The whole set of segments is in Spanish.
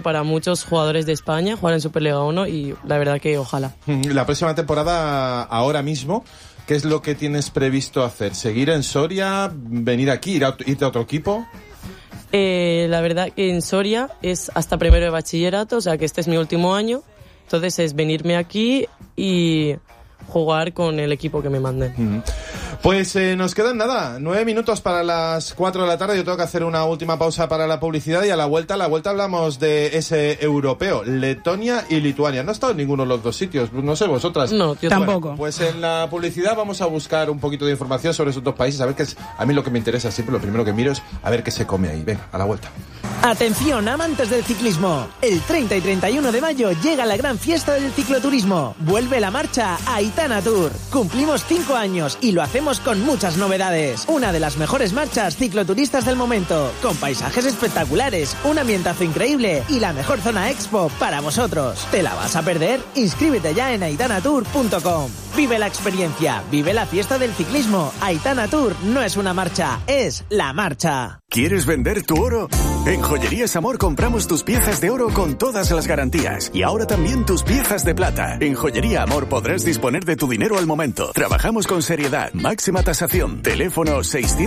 para muchos jugadores de España jugar en Superliga 1 y la verdad que ojalá. La próxima temporada, ahora mismo, ¿qué es lo que tienes previsto hacer? ¿Seguir en Soria? ¿Venir aquí? ¿Irte a otro equipo? La verdad que en Soria es hasta primero de bachillerato, o sea que este es mi último año. Entonces es venirme aquí y jugar con el equipo que me manden. Pues nos quedan 9 minutos para las 4 de la tarde. Yo tengo que hacer una última pausa para la publicidad y a la vuelta hablamos de ese europeo, Letonia y Lituania. No he estado en ninguno de los dos sitios, no sé vosotras. No, yo tampoco. Bueno, pues en la publicidad vamos a buscar un poquito de información sobre esos dos países, a ver qué es. A mí lo que me interesa siempre, lo primero que miro es a ver qué se come ahí. Venga, a la vuelta. Atención, amantes del ciclismo. El 30 y 31 de mayo llega la gran fiesta del cicloturismo. Vuelve la marcha Aitana Tour. Cumplimos 5 años y lo hacemos con muchas novedades. Una de las mejores marchas cicloturistas del momento, con paisajes espectaculares, un ambientazo increíble y la mejor zona expo para vosotros. ¿Te la vas a perder? Inscríbete ya en aitanatour.com. Vive la experiencia, vive la fiesta del ciclismo. Aitana Tour no es una marcha, es la marcha. ¿Quieres vender tu oro? En Joyerías Amor compramos tus piezas de oro con todas las garantías y ahora también tus piezas de plata. En Joyería Amor podrás disponer de tu dinero al momento. Trabajamos con seriedad, máxima tasación. Teléfono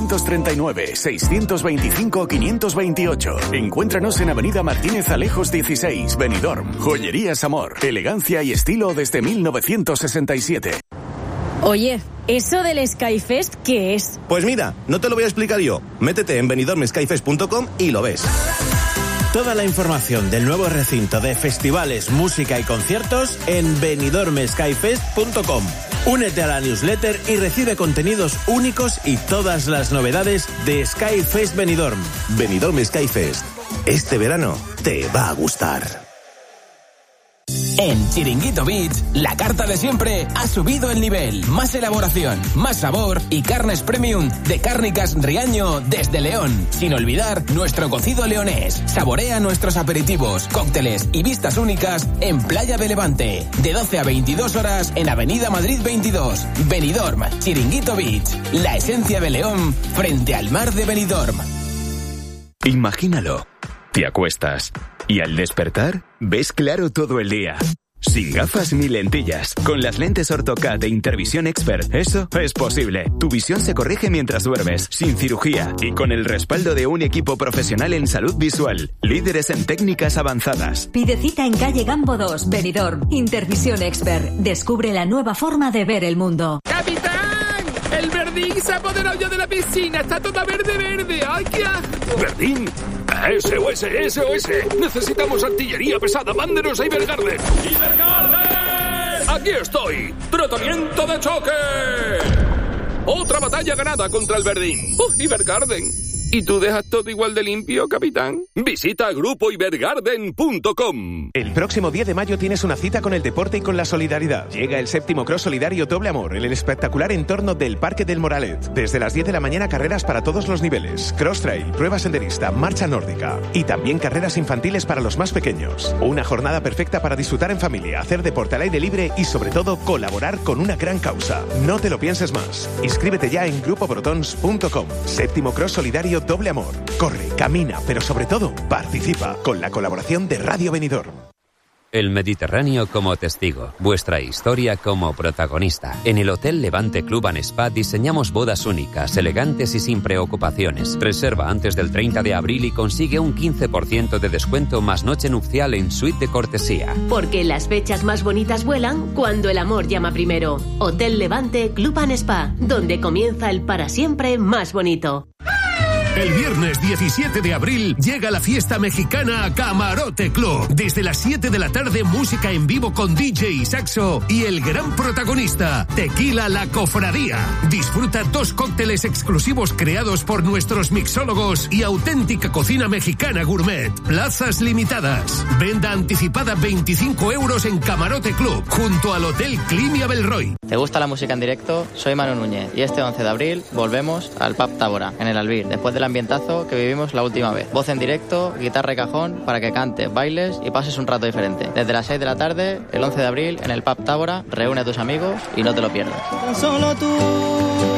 639-625-528. Encuéntranos en Avenida Martínez Alejos 16, Benidorm. Joyerías Amor, elegancia y estilo desde 1967. Oye, ¿eso del Skyfest qué es? Pues mira, no te lo voy a explicar yo. Métete en benidormskyfest.com y lo ves. Toda la información del nuevo recinto de festivales, música y conciertos en benidormskyfest.com. Únete a la newsletter y recibe contenidos únicos y todas las novedades de Skyfest Benidorm. Benidorm Skyfest. Este verano te va a gustar. En Chiringuito Beach, la carta de siempre ha subido el nivel. Más elaboración, más sabor y carnes premium de Cárnicas Riaño desde León. Sin olvidar nuestro cocido leonés. Saborea nuestros aperitivos, cócteles y vistas únicas en Playa de Levante. De 12 a 22 horas en Avenida Madrid 22. Benidorm, Chiringuito Beach. La esencia de León frente al mar de Benidorm. Imagínalo. Te acuestas y al despertar ves claro todo el día. Sin gafas ni lentillas, con las lentes Ortho-K de Intervisión Expert, eso es posible. Tu visión se corrige mientras duermes, sin cirugía y con el respaldo de un equipo profesional en salud visual, líderes en técnicas avanzadas. Pide cita en calle Gambo 2, Benidorm. Intervisión Expert. Descubre la nueva forma de ver el mundo. ¡Capitán! ¡El Verdín se ha apoderado ya de la piscina! ¡Está toda verde! ¡Ay, qué asco! ¿Verdín? SOS. Necesitamos artillería pesada. Mándenos a Ibergarden. ¡Ibergarden! Aquí estoy. Tratamiento de choque. Otra batalla ganada contra el Verdín. Ibergarden. ¿Y tú dejas todo igual de limpio, capitán? Visita grupoibergarden.com. El próximo 10 de mayo tienes una cita con el deporte y con la solidaridad. Llega el 7º Cross Solidario Doble Amor en el espectacular entorno del Parque del Moralet. Desde las 10 de la mañana, carreras para todos los niveles. Cross Trail, prueba senderista, marcha nórdica. Y también carreras infantiles para los más pequeños. Una jornada perfecta para disfrutar en familia, hacer deporte al aire libre y sobre todo colaborar con una gran causa. No te lo pienses más. Inscríbete ya en grupoprotons.com. 7º Cross Solidario Doble Amor. Corre, camina, pero sobre todo, participa con la colaboración de Radio Benidorm. El Mediterráneo como testigo, vuestra historia como protagonista. En el Hotel Levante Club & Spa diseñamos bodas únicas, elegantes y sin preocupaciones. Reserva antes del 30 de abril y consigue un 15% de descuento más noche nupcial en suite de cortesía. Porque las fechas más bonitas vuelan cuando el amor llama primero. Hotel Levante Club & Spa, donde comienza el para siempre más bonito. El viernes 17 de abril llega la fiesta mexicana Camarote Club. Desde las 7 de la tarde, música en vivo con DJ y saxo y el gran protagonista, Tequila La Cofradía. Disfruta 2 cócteles exclusivos creados por nuestros mixólogos y auténtica cocina mexicana gourmet. Plazas limitadas. Venda anticipada 25 € en Camarote Club, junto al Hotel Climia Belroy. ¿Te gusta la música en directo? Soy Manu Núñez y este 11 de abril volvemos al Pub Tábora, en el Albir, después del ambientazo que vivimos la última vez. Voz en directo, guitarra y cajón para que cantes, bailes y pases un rato diferente. Desde las 6 de la tarde, el 11 de abril, en el Pub Tábora, reúne a tus amigos y no te lo pierdas. Solo tú